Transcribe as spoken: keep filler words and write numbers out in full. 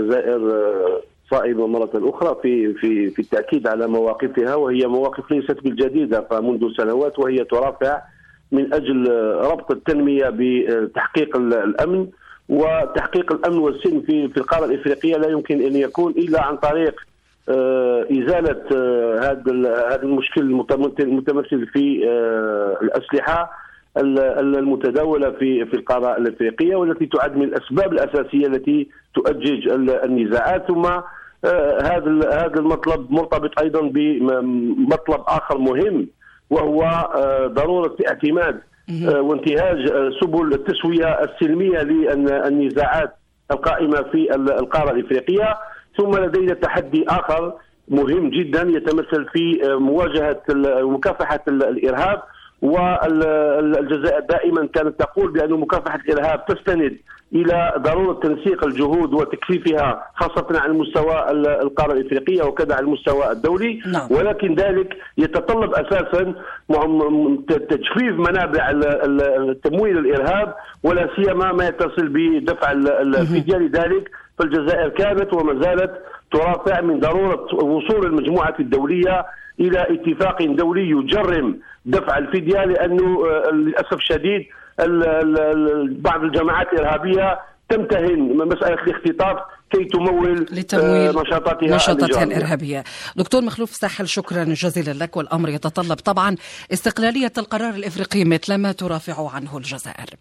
الجزائر صائبة مرة أخرى في في في التأكيد على مواقفها، وهي مواقف ليست بالجديدة، فمنذ سنوات وهي ترافع من أجل ربط التنمية بتحقيق الأمن، وتحقيق الأمن والسلم في في القارة الإفريقية لا يمكن أن يكون إلا عن طريق إزالة هذا هذا المشكل المتمثل في الأسلحة المتداولة في في القارة الإفريقية، والتي تعد من الأسباب الأساسية التي تؤجج النزاعات. ثم هذا هذا المطلب مرتبط أيضا بمطلب آخر مهم، وهو ضرورة اعتماد وانتهاج سبل التسوية السلمية للنزاعات القائمة في القارة الإفريقية. ثم لدينا تحدي آخر مهم جدا يتمثل في مواجهة ومكافحة الإرهاب، والجزائر دائما كانت تقول بأن مكافحة الإرهاب تستند إلى ضرورة تنسيق الجهود وتكثيفها خاصة على المستوى القارة الإفريقية وكذا على المستوى الدولي. نعم. ولكن ذلك يتطلب أساسا تجفيف منابع تمويل الإرهاب، ولا سيما ما يتصل بدفع الفدية. لذلك فالجزائر كانت وما زالت ترافع من ضرورة وصول المجموعة الدولية إلى اتفاق دولي يجرم دفع الفدية، لأنه للأسف الشديد بعض الجماعات الإرهابية تمتهن مسألة الاختطاف كي تمول نشاطاتها, نشاطاتها الإرهابية. دكتور مخلوف ساحل، شكرا جزيلا لك. والأمر يتطلب طبعا استقلالية القرار الإفريقي مثل ما ترافع عنه الجزائر.